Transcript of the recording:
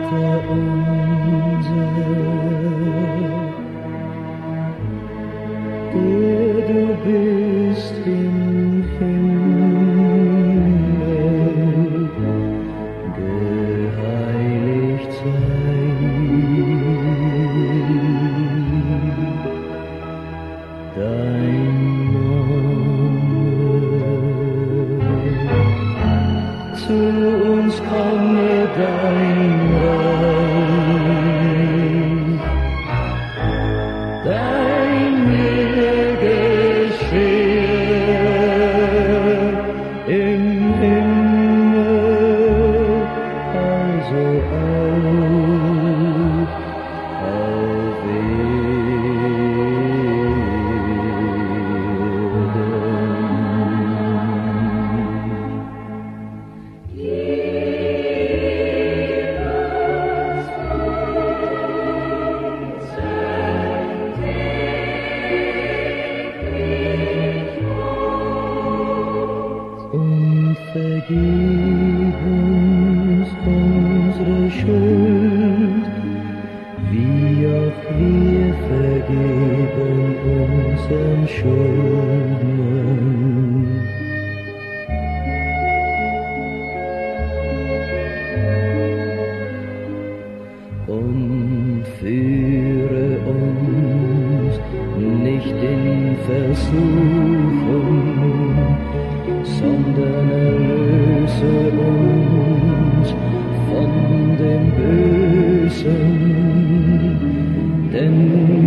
Vater unser, der du bist im Himmel, geheiligt sei dein Name. Zu uns komme dein Reich, dein Wille geschehe im Himmel, also auch auf und vergib uns unsere Schuld, wie auch wir vergeben unseren Schuldnern. Und führe uns nicht in Versuchung, sondern erlöse uns von dem Bösen, denn